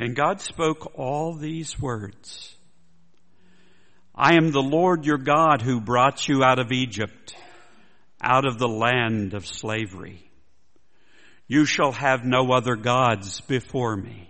And God spoke all these words. I am the Lord your God who brought you out of Egypt, out of the land of slavery. You shall have no other gods before me.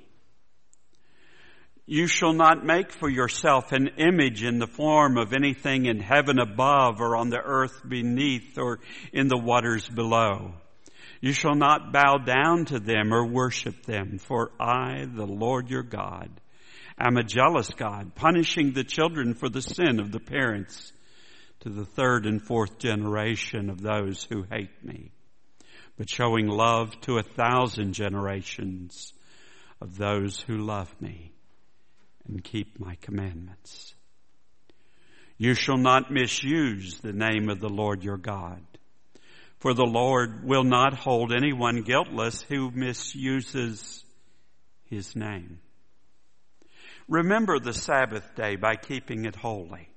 You shall not make for yourself an image in the form of anything in heaven above or on the earth beneath or in the waters below. You shall not bow down to them or worship them, for I, the Lord your God, am a jealous God, punishing the children for the sin of the parents to the third and fourth generation of those who hate me, but showing love to 1,000 generations of those who love me and keep my commandments. You shall not misuse the name of the Lord your God, for the Lord will not hold anyone guiltless who misuses his name. Remember the Sabbath day by keeping it holy.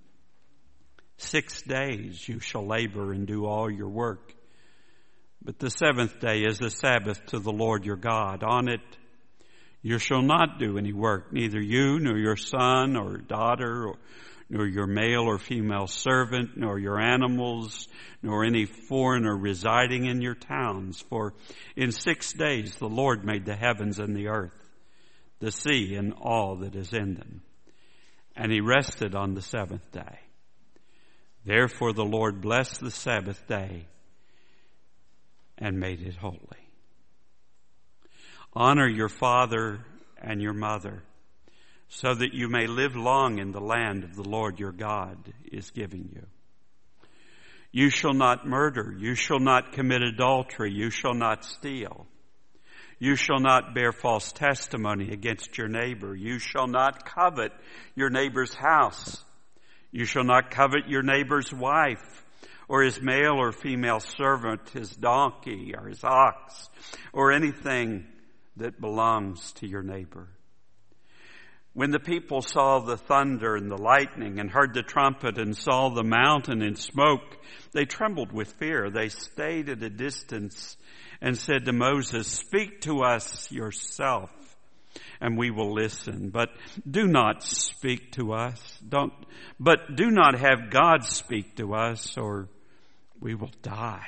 6 days you shall labor and do all your work, but the seventh day is a Sabbath to the Lord your God. On it you shall not do any work, neither you nor your son or daughter, nor your male or female servant, nor your animals, nor any foreigner residing in your towns. For in 6 days the Lord made the heavens and the earth, the sea and all that is in them. And he rested on the seventh day. Therefore the Lord blessed the Sabbath day and made it holy. Honor your father and your mother, so that you may live long in the land of the Lord your God is giving you. You shall not murder. You shall not commit adultery. You shall not steal. You shall not bear false testimony against your neighbor. You shall not covet your neighbor's house. You shall not covet your neighbor's wife, or his male or female servant, his donkey or his ox, or anything that belongs to your neighbor. When the people saw the thunder and the lightning and heard the trumpet and saw the mountain in smoke, they trembled with fear. They stayed at a distance and said to Moses, "Speak to us yourself, and we will listen. But do not speak to us. Do not have God speak to us, or we will die."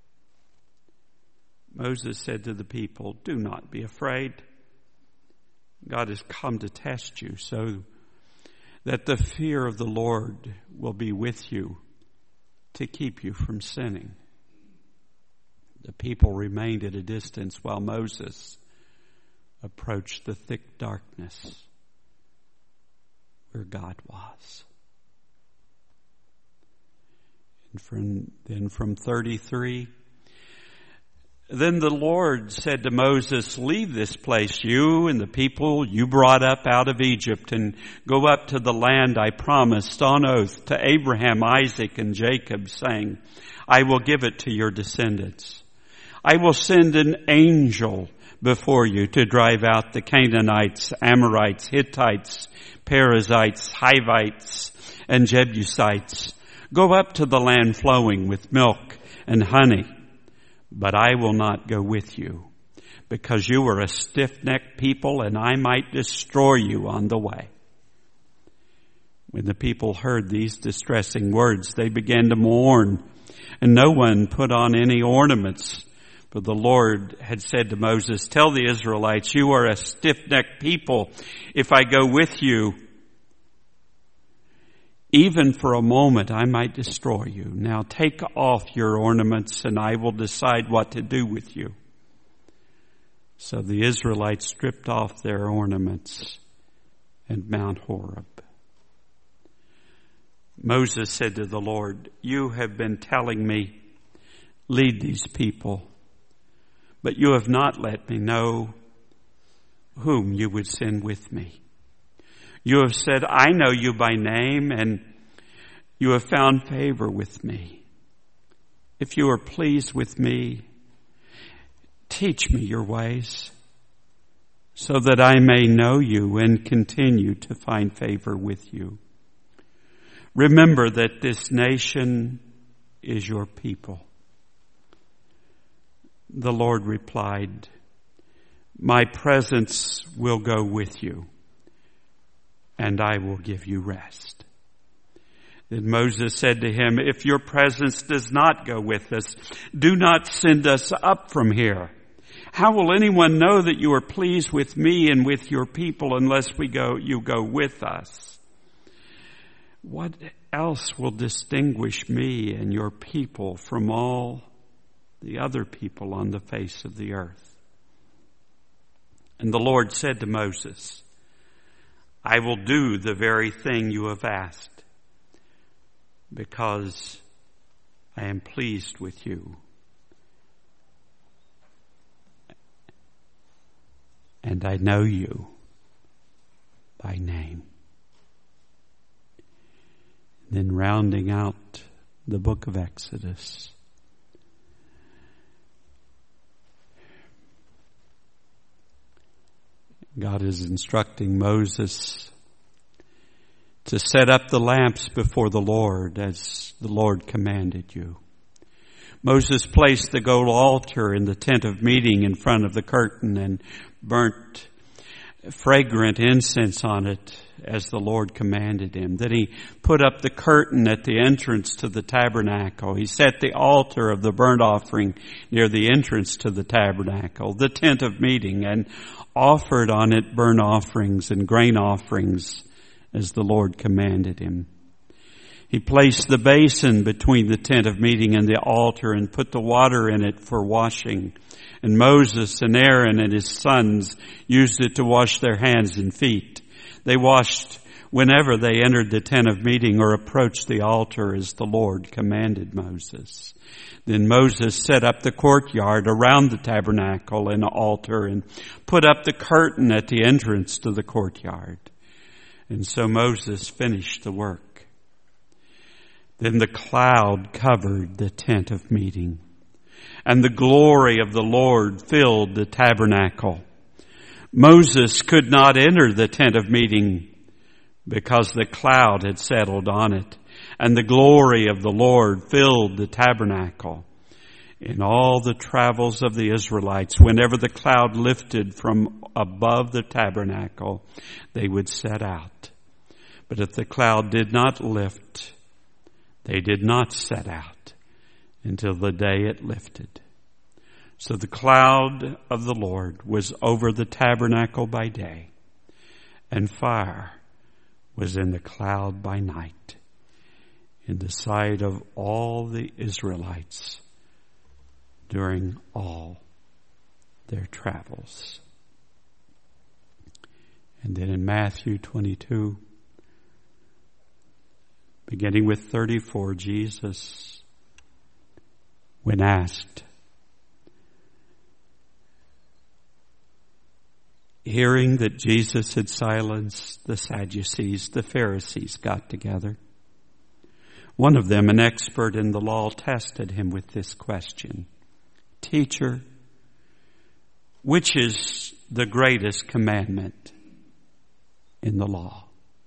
Moses said to the people, "Do not be afraid. God has come to test you, so that the fear of the Lord will be with you to keep you from sinning." The people remained at a distance while Moses approached the thick darkness where God was. And then from 33, then the Lord said to Moses, "Leave this place, you and the people you brought up out of Egypt, and go up to the land I promised on oath to Abraham, Isaac, and Jacob, saying, I will give it to your descendants. I will send an angel before you to drive out the Canaanites, Amorites, Hittites, Perizzites, Hivites, and Jebusites. Go up to the land flowing with milk and honey. But I will not go with you, because you are a stiff-necked people, and I might destroy you on the way." When the people heard these distressing words, they began to mourn, and no one put on any ornaments. For the Lord had said to Moses, "Tell the Israelites, you are a stiff-necked people. If I go with you, even for a moment, I might destroy you. Now take off your ornaments, and I will decide what to do with you." So the Israelites stripped off their ornaments at Mount Horeb. Moses said to the Lord, "You have been telling me, lead these people, but you have not let me know whom you would send with me. You have said, I know you by name, and you have found favor with me. If you are pleased with me, teach me your ways, so that I may know you and continue to find favor with you. Remember that this nation is your people." The Lord replied, My presence will go with you, and I will give you rest. Then Moses said to him, if your presence does not go with us, do not send us up from here. How will anyone know that you are pleased with me and with your people unless you go with us? What else will distinguish me and your people from all the other people on the face of the earth? And the Lord said to Moses, I will do the very thing you have asked, because I am pleased with you. And I know you by name. Then rounding out the book of Exodus, God is instructing Moses to set up the lamps before the Lord as the Lord commanded you. Moses placed the gold altar in the tent of meeting in front of the curtain and burnt fragrant incense on it as the Lord commanded him. Then he put up the curtain at the entrance to the tabernacle. He set the altar of the burnt offering near the entrance to the tabernacle, the tent of meeting, and offered on it burnt offerings and grain offerings as the Lord commanded him. He placed the basin between the tent of meeting and the altar and put the water in it for washing. And Moses and Aaron and his sons used it to wash their hands and feet. They washed whenever they entered the tent of meeting or approached the altar as the Lord commanded Moses. Then Moses set up the courtyard around the tabernacle and the altar and put up the curtain at the entrance to the courtyard. And so Moses finished the work. Then the cloud covered the tent of meeting, and the glory of the Lord filled the tabernacle. Moses could not enter the tent of meeting because the cloud had settled on it, and the glory of the Lord filled the tabernacle. In all the travels of the Israelites, whenever the cloud lifted from above the tabernacle, they would set out. But if the cloud did not lift, they did not set out until the day it lifted. So the cloud of the Lord was over the tabernacle by day, and fire was in the cloud by night, in the sight of all the Israelites during all their travels. And then in Matthew 22, beginning with 34, Jesus, when asked, hearing that Jesus had silenced the Sadducees, the Pharisees got together. One of them, an expert in the law, tested him with this question. Teacher, which is the greatest commandment in the law?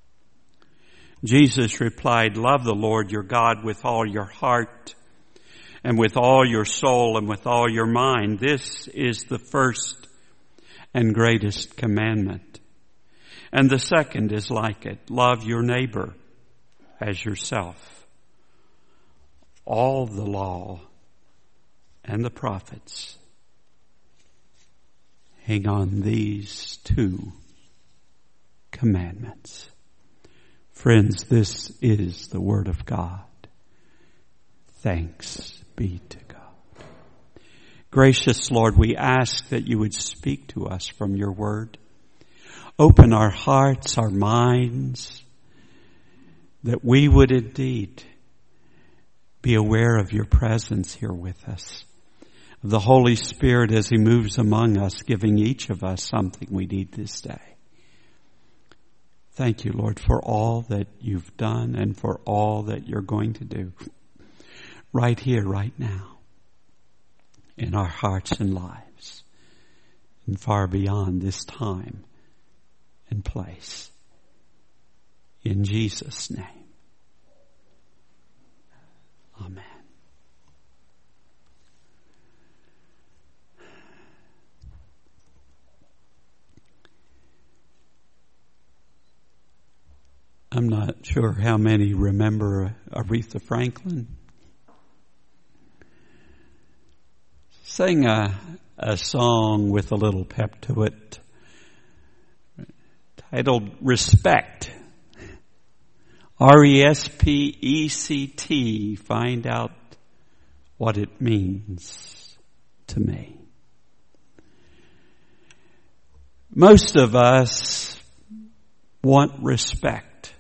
Jesus replied, love the Lord your God with all your heart and with all your soul and with all your mind. This is the first and greatest commandment. And the second is like it. Love your neighbor as yourself. All the law and the prophets hang on these two commandments. Friends, this is the Word of God. Thanks be to God. Gracious Lord, we ask that you would speak to us from your Word. Open our hearts, our minds, that we would indeed be aware of your presence here with us. The Holy Spirit as he moves among us, giving each of us something we need this day. Thank you, Lord, for all that you've done and for all that you're going to do right here, right now, in our hearts and lives, and far beyond this time and place. In Jesus' name, amen. I'm not sure how many remember Aretha Franklin. Sang a song with a little pep to it titled Respect. R-E-S-P-E-C-T. Find out what it means to me. Most of us want respect.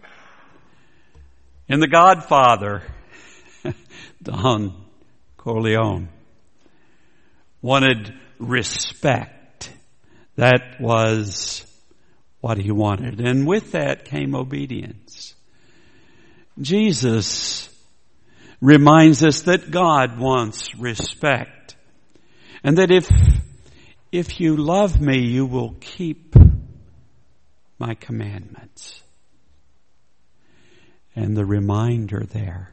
In The Godfather, Don Corleone wanted respect. That was what he wanted. And with that came obedience. Jesus reminds us that God wants respect. And that if you love me, you will keep my commandments. And the reminder there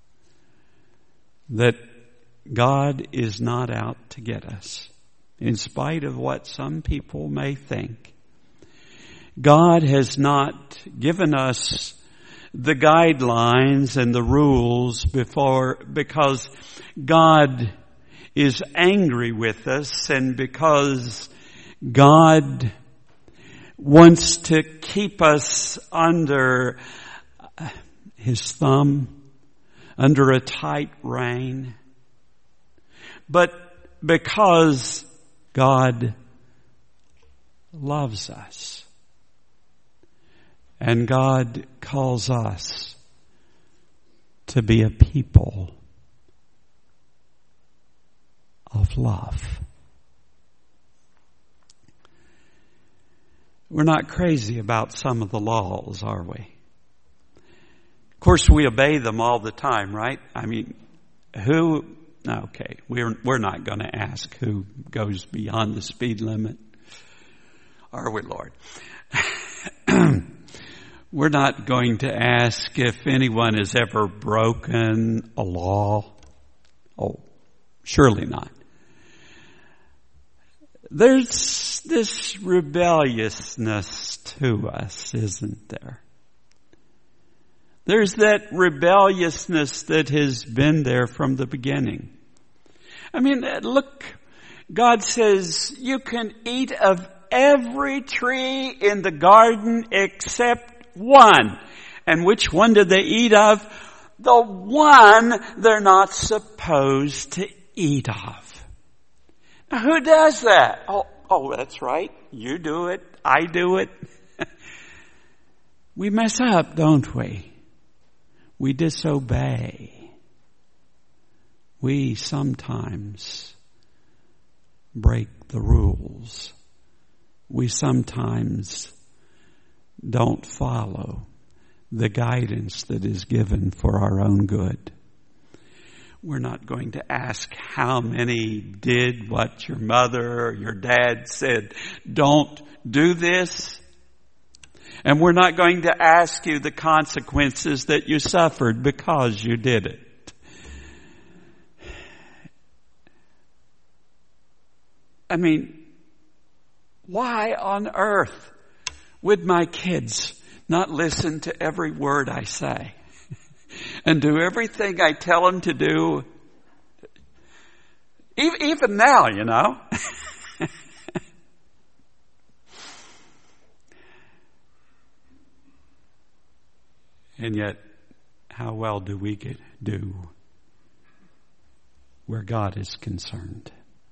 that God is not out to get us, in spite of what some people may think. God has not given us the guidelines and the rules because God is angry with us and because God wants to keep us under His thumb, under a tight rein. But because God loves us and God calls us to be a people of love. We're not crazy about some of the laws, are we? Of course, we obey them all the time, right? I mean, okay, we're not going to ask who goes beyond the speed limit, are we, Lord? We're not going to ask if anyone has ever broken a law. Oh, surely not. There's this rebelliousness to us, isn't there? There's that rebelliousness that has been there from the beginning. I mean, look, God says you can eat of every tree in the garden except one. And which one did they eat of? The one they're not supposed to eat of. Now, who does that? Oh, that's right. You do it. I do it. We mess up, don't we? We disobey. We sometimes break the rules. We sometimes don't follow the guidance that is given for our own good. We're not going to ask how many did what your mother or your dad said. Don't do this. And we're not going to ask you the consequences that you suffered because you did it. I mean, why on earth would my kids not listen to every word I say and do everything I tell them to do? Even now, you know. And yet, how well do we do where God is concerned?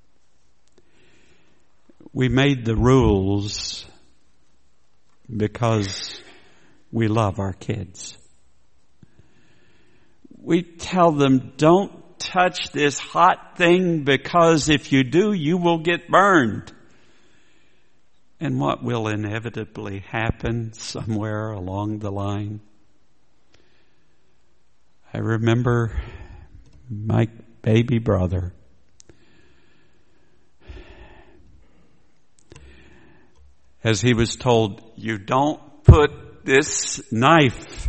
We made the rules because we love our kids. We tell them, don't touch this hot thing because if you do, you will get burned. And what will inevitably happen somewhere along the line? I remember my baby brother. As he was told, you don't put this knife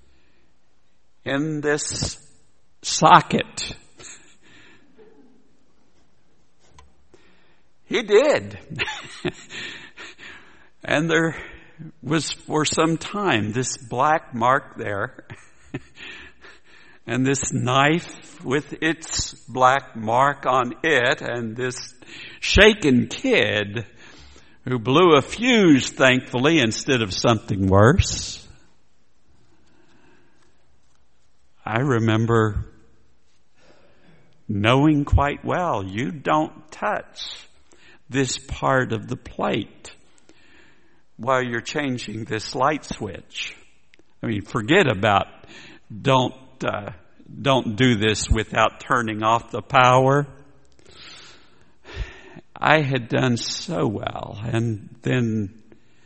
in this socket. He did. And there was for some time this black mark there and this knife with its black mark on it and this shaken kid who blew a fuse, thankfully, instead of something worse. I remember knowing quite well, you don't touch this part of the plate while you're changing this light switch. I mean, forget about don't do this without turning off the power. I had done so well, and then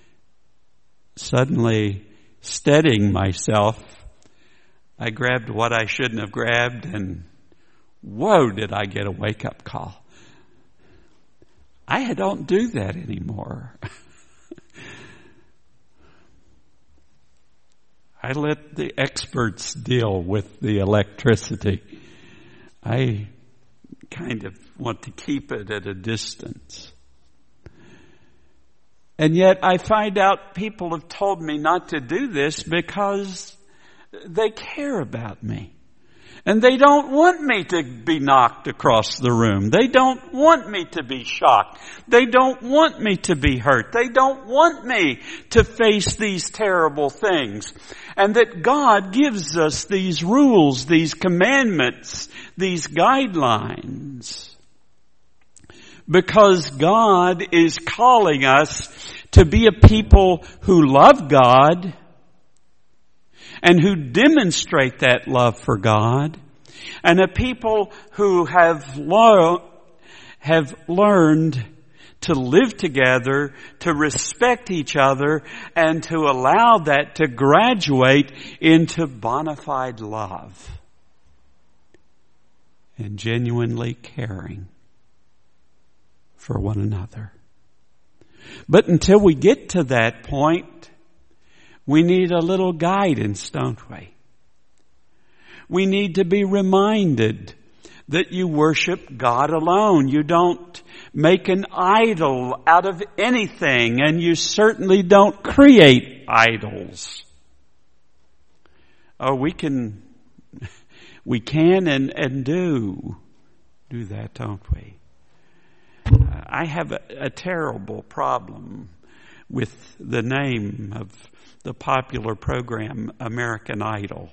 suddenly steadying myself, I grabbed what I shouldn't have grabbed, and whoa, did I get a wake-up call. I don't do that anymore. I let the experts deal with the electricity. I kind of want to keep it at a distance. And yet I find out people have told me not to do this because they care about me. And they don't want me to be knocked across the room. They don't want me to be shocked. They don't want me to be hurt. They don't want me to face these terrible things. And that God gives us these rules, these commandments, these guidelines. Because God is calling us to be a people who love God and who demonstrate that love for God, and a people who have learned to live together, to respect each other, and to allow that to graduate into bona fide love and genuinely caring for one another. But until we get to that point, we need a little guidance, don't we? We need to be reminded that you worship God alone. You don't make an idol out of anything, and you certainly don't create idols. Oh, we can and do that, don't we? I have a terrible problem with the name of the popular program American Idol,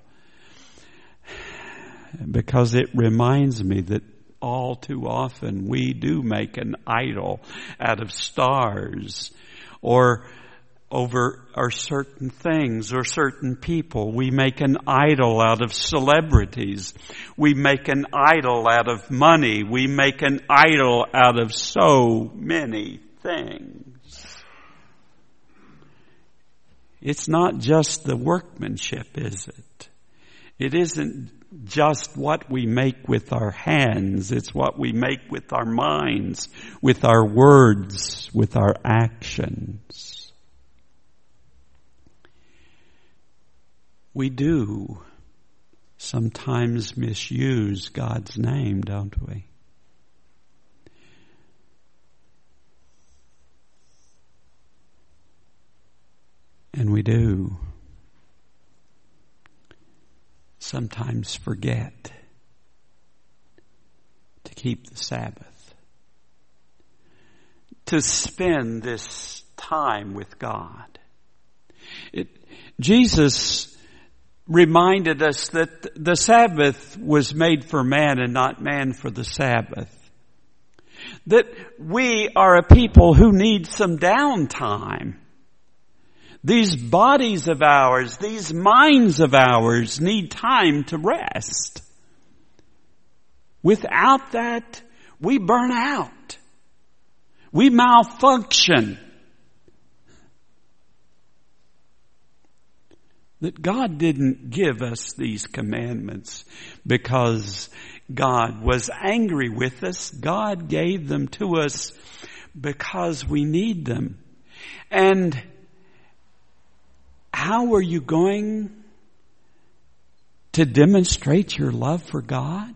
because it reminds me that all too often we do make an idol out of stars or certain things or certain people. We make an idol out of celebrities. We make an idol out of money. We make an idol out of so many things. It's not just the workmanship, is it? It isn't just what we make with our hands. It's what we make with our minds, with our words, with our actions. We do sometimes misuse God's name, don't we? And we do sometimes forget to keep the Sabbath, to spend this time with God. Jesus reminded us that the Sabbath was made for man and not man for the Sabbath. That we are a people who need some downtime. These bodies of ours, these minds of ours need time to rest. Without that, we burn out. We malfunction. That God didn't give us these commandments because God was angry with us. God gave them to us because we need them. And how are you going to demonstrate your love for God?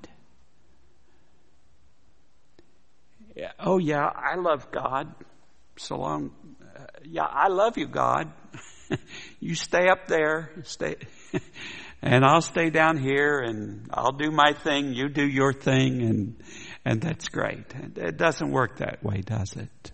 Oh yeah, I love God so long yeah, I love you, God. You stay up there, and I'll stay down here, and I'll do my thing, you do your thing, and that's great. It doesn't work that way, does it?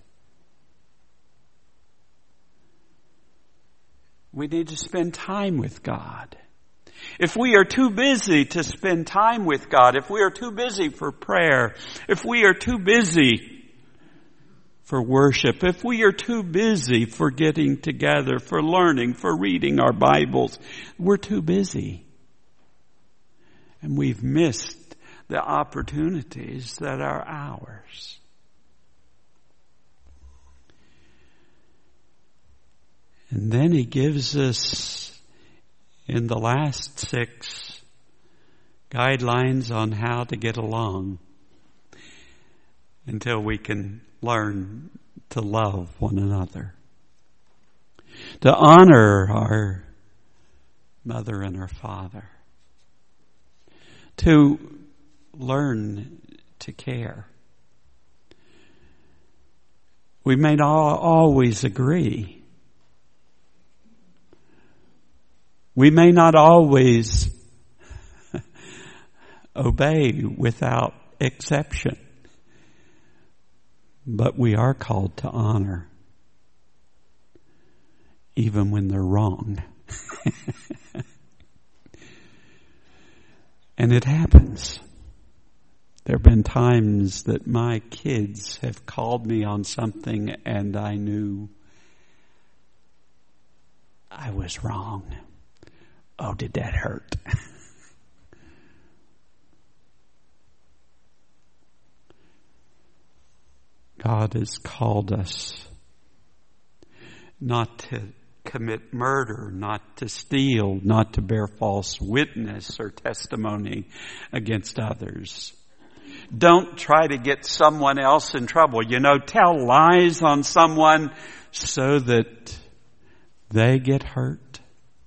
We need to spend time with God. If we are too busy to spend time with God, if we are too busy for prayer, if we are too busy for worship, if we are too busy for getting together, for learning, for reading our Bibles, we're too busy. And we've missed the opportunities that are ours. And then he gives us, in the last 6, guidelines on how to get along until we can learn to love one another. To honor our mother and our father. To learn to care. We may not always agree. We may not always obey without exception. But we are called to honor, even when they're wrong. And it happens. There have been times that my kids have called me on something and I knew I was wrong. Oh, did that hurt? God has called us not to commit murder, not to steal, not to bear false witness or testimony against others. Don't try to get someone else in trouble. Tell lies on someone so that they get hurt.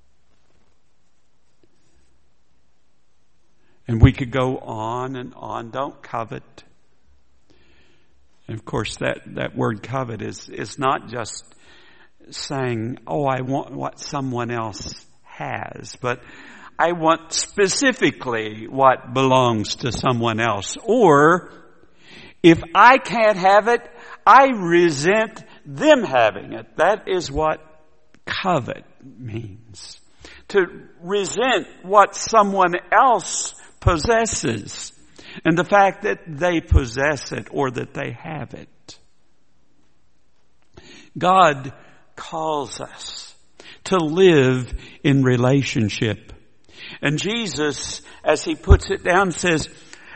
And we could go on and on. Don't covet. And of course, that word covet is not just saying, oh, I want what someone else has, but I want specifically what belongs to someone else. Or, if I can't have it, I resent them having it. That is what covet means. To resent what someone else possesses. And the fact that they possess it or that they have it. God calls us to live in relationship. And Jesus, as he puts it down, says,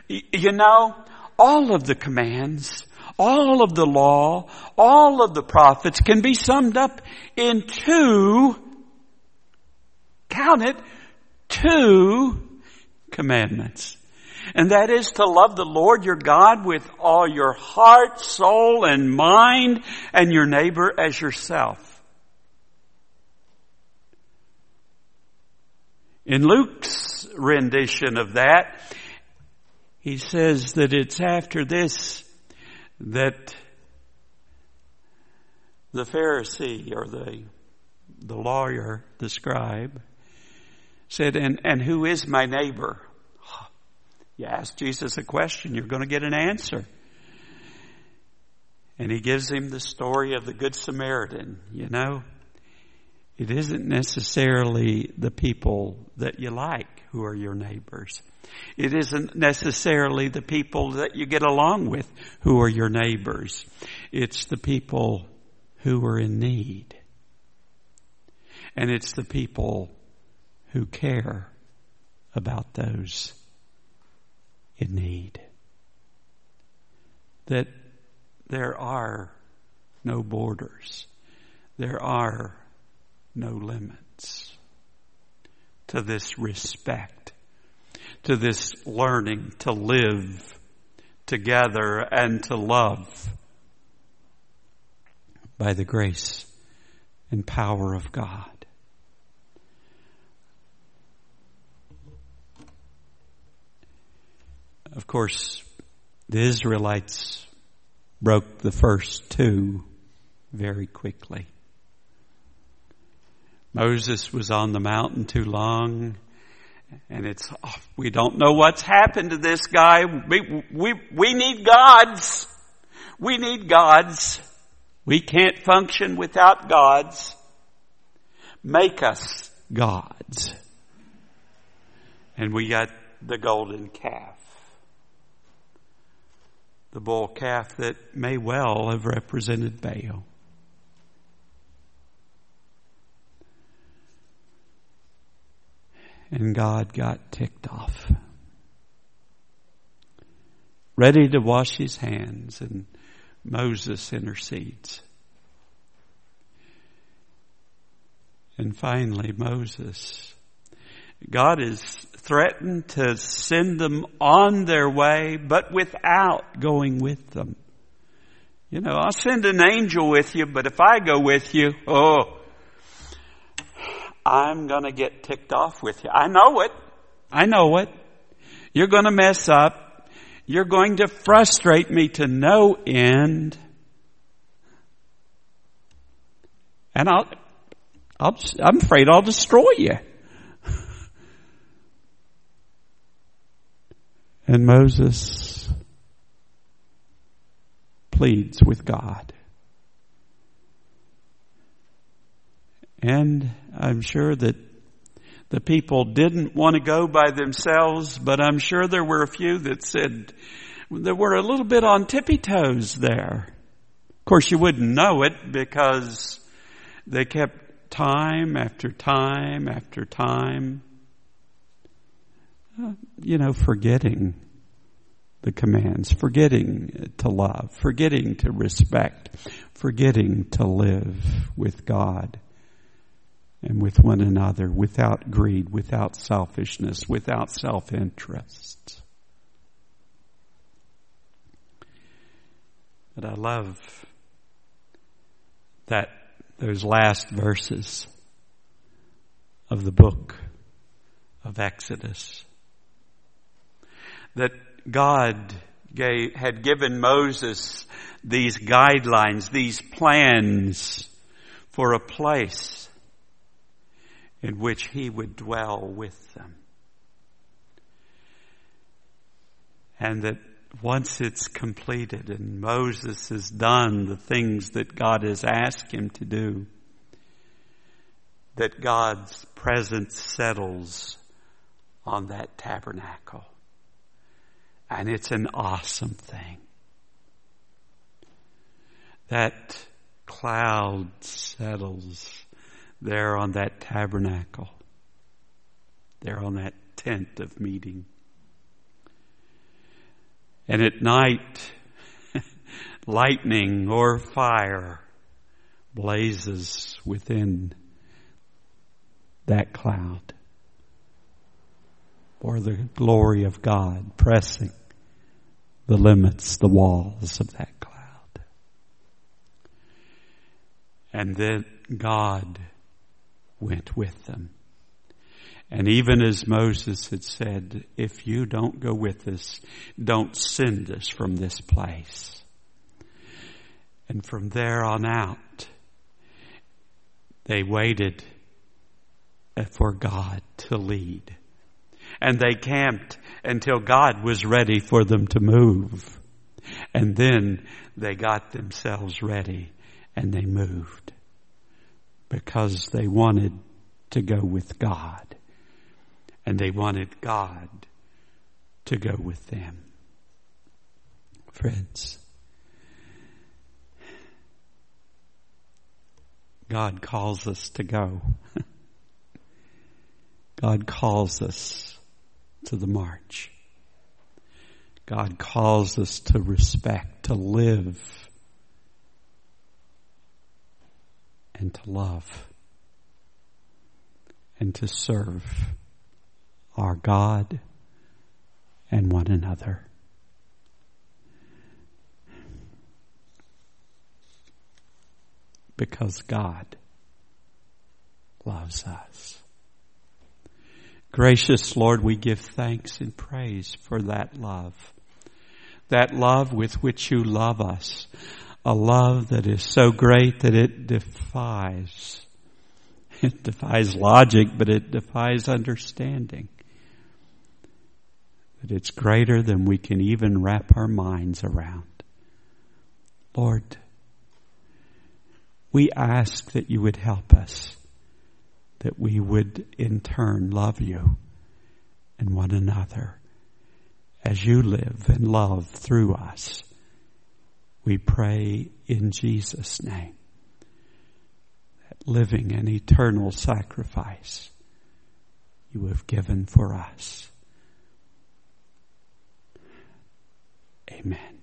all of the commands, all of the law, all of the prophets can be summed up in 2, count it, 2 commandments. And that is to love the Lord your God with all your heart, soul, and mind, and your neighbor as yourself. In Luke's rendition of that, he says that it's after this that the Pharisee or the lawyer, the scribe, said, and who is my neighbor? You ask Jesus a question, you're going to get an answer. And he gives him the story of the Good Samaritan. It isn't necessarily the people that you like who are your neighbors. It isn't necessarily the people that you get along with who are your neighbors. It's the people who are in need. And it's the people who care about those in need. That there are no borders. There are no limits to this respect, to this learning to live together and to love by the grace and power of God. Of course, the Israelites broke the first 2 very quickly. Moses was on the mountain too long, and we don't know what's happened to this guy. We need gods. We need gods. We can't function without gods. Make us gods. And we got the golden calf. The bull calf that may well have represented Baal. And God got ticked off. Ready to wash his hands, and Moses intercedes. And finally, God is threatened to send them on their way, but without going with them. I'll send an angel with you, but if I go with you, I'm going to get ticked off with you. I know it. You're going to mess up. You're going to frustrate me to no end. And I'm afraid I'll destroy you. And Moses pleads with God. And I'm sure that the people didn't want to go by themselves, but I'm sure there were a few that said they were a little bit on tippy toes there. Of course, you wouldn't know it because they kept time after time after time, forgetting the commands, forgetting to love, forgetting to respect, forgetting to live with God and with one another without greed, without selfishness, without self-interest. But I love those last verses of the book of Exodus. That God had given Moses these guidelines, these plans for a place in which he would dwell with them. And that once it's completed and Moses has done the things that God has asked him to do, that God's presence settles on that tabernacle. And it's an awesome thing. That cloud settles there on that tabernacle, there on that tent of meeting. And at night, lightning or fire blazes within that cloud, or the glory of God pressing the limits, the walls of that cloud. And then God went with them. And even as Moses had said, if you don't go with us, don't send us from this place. And from there on out, they waited for God to lead. And they camped until God was ready for them to move. And then they got themselves ready and they moved. Because they wanted to go with God. And they wanted God to go with them. Friends, God calls us to go. God calls us to the march. God calls us to respect, to live, and to love, and to serve our God and one another. Because God loves us. Gracious Lord, we give thanks and praise for that love. That love with which you love us. A love that is so great that it defies It defies logic, but it defies understanding. That it's greater than we can even wrap our minds around. Lord, we ask that you would help us, that we would in turn love you and one another as you live and love through us. We pray in Jesus' name, that living and eternal sacrifice you have given for us. Amen.